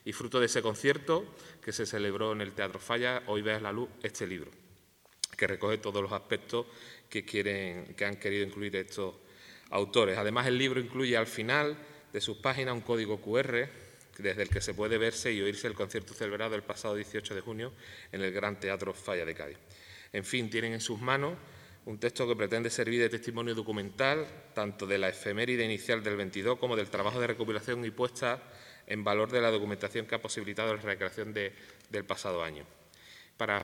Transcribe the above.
Y fruto de ese concierto que se celebró en el Teatro Falla, hoy ve a la luz este libro, que recoge todos los aspectos que han querido incluir estos autores. Además, el libro incluye al final de sus páginas un código QR desde el que se puede verse y oírse el concierto celebrado el pasado 18 de junio en el Gran Teatro Falla de Cádiz. En fin, tienen en sus manos un texto que pretende servir de testimonio documental tanto de la efeméride inicial del 22 como del trabajo de recopilación y puesta en valor de la documentación que ha posibilitado la recreación del pasado año. Para